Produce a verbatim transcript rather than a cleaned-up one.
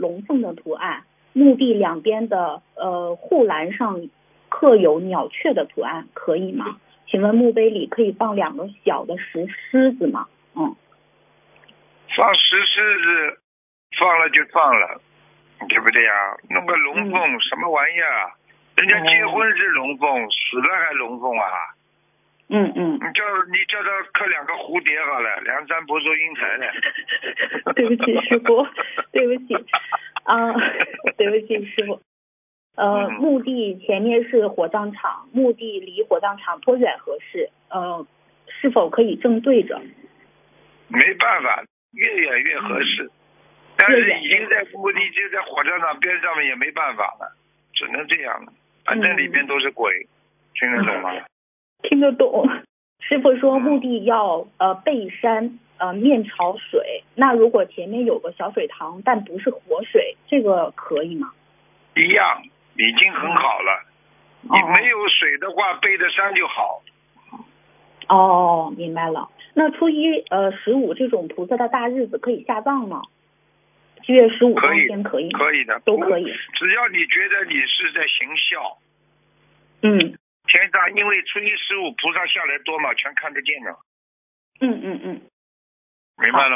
龙凤的图案，墓地两边的呃护栏上刻有鸟雀的图案，可以吗？请问墓碑里可以放两个小的石狮子吗？嗯， 放石狮子，放了就放了，对不对呀？弄个龙凤、嗯、什么玩意儿？人家结婚是龙凤，哦、死了还龙凤啊？ 嗯嗯， 你叫你叫他刻两个蝴蝶好了，梁山伯祝英台的。 对不起师傅，对不起啊、呃，对不起师傅。呃， 嗯、 墓地前面是火葬场，墓地离火葬场多远合适？呃，是否可以正对着？ 没办法，越远越合适。嗯、但是已经在墓地就在火葬场边上面，也没办法了，只能这样了。反正里面都是鬼，嗯、听得懂吗？ 听得懂。师傅说墓地要呃背山呃面朝水，那如果前面有个小水塘，但不是活水，这个可以吗？ 一样，已经很好了。嗯、你没有水的话，背着山就好。 哦，明白了。那初一呃十五这种菩萨的大日子可以下葬吗？七月十五当天可以吗？ 可以的， 都可以。 只要你觉得你是在行孝。 嗯。 天上因为初一十五菩萨下来多嘛，全看得见的。 嗯嗯嗯， 明白了。